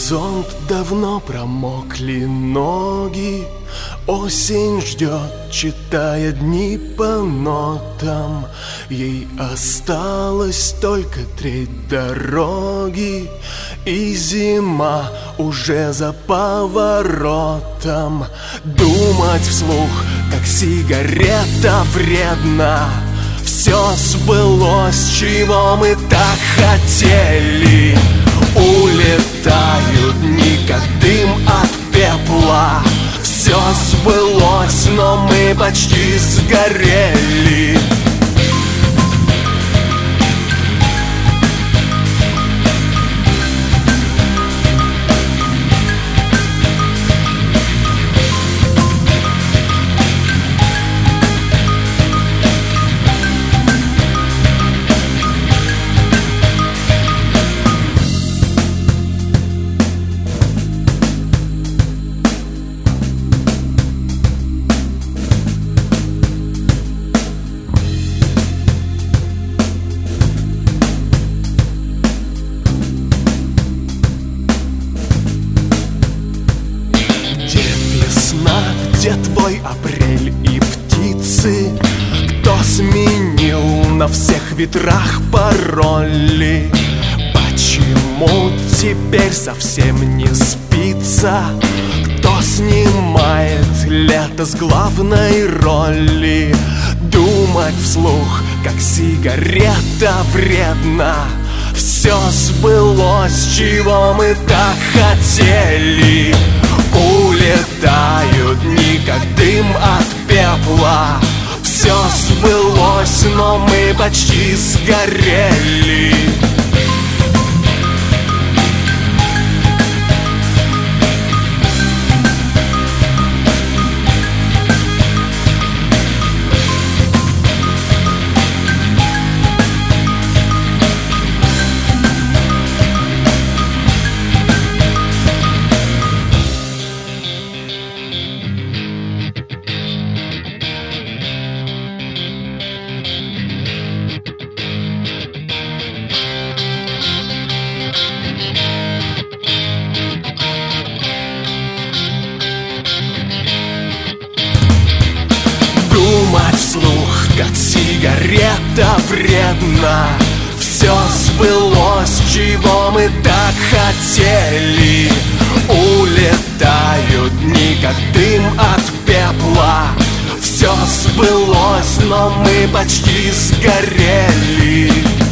горизонт давно промокли ноги. Осень ждет, читая дни по нотам. Ей осталось только треть дороги, и зима уже за поворотом. Думать вслух, как сигарета, вредно. Все сбылось, чего мы так хотели. Улетают дни, как дым от пепла. Все сбылось, но мы почти сгорели. Где твой апрель и птицы? Кто сменил на всех ветрах пароли? Почему теперь совсем не спится? Кто снимает лето с главной роли? Думать вслух, как сигарета, вредно. Все сбылось, чего мы так хотели. Улетают дни, как дым от пепла. Все сбылось, но мы почти сгорели. Думать вслух, как сигарета, вредно. Все сбылось, чего мы так хотели. Улетают дни, как дым от пепла. Все сбылось, но мы почти сгорели.